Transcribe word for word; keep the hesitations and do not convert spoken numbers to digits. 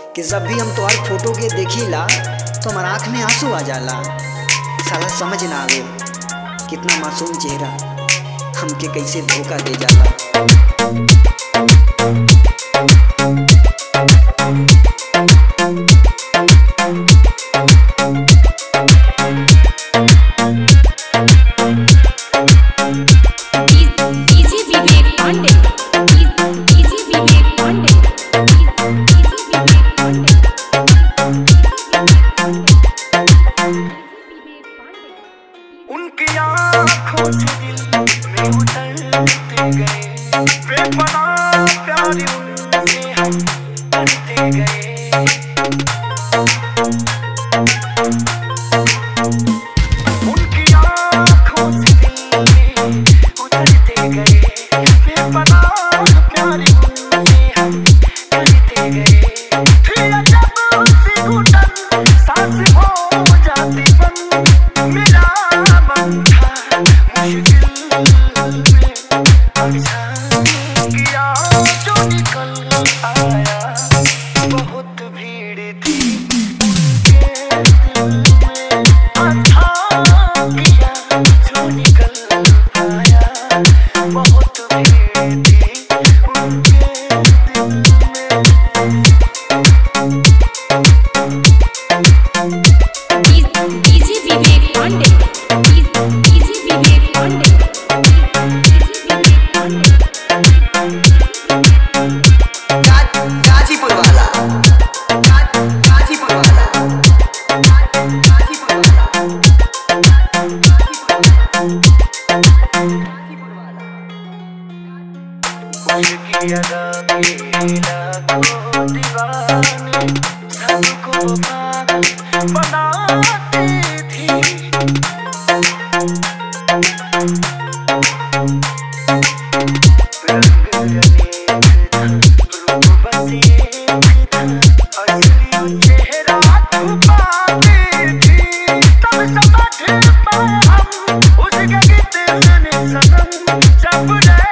कि जब भी हम तोहर फोटो के देखीला तो हमार आँख में आंसू आ जाला। साला समझ ना आवे कितना मासूम चेहरा हमके कैसे धोखा दे जाला। उनकी आँखों से दिल में उतरते गए, बेपनाह प्यार उनसे हम करते गए। उनकी आँखों से दिल में उतरते गए, बेपनाह प्यार उनसे हम करते गए। फिर जब उसकी घुटन सांस हो जाती बंद, मेरा मन था मुश्किल में, अचानक किया जो निकल आया। बहुत भीड़ थी उनके दिल में, अचानक किया जो निकल आया। बहुत भीड़ थी उनके दिल में। गाजीपुर वाला गाजीपुर वाला गाजीपुर वाला उसकी अदा के लाखों दीवाने सबको पागल बनाती थी। रंग अनेक था, रूप बस एक था, असली चेहरा छुपाती थी। तब समझ पाए हम उसके कितने सनम, जब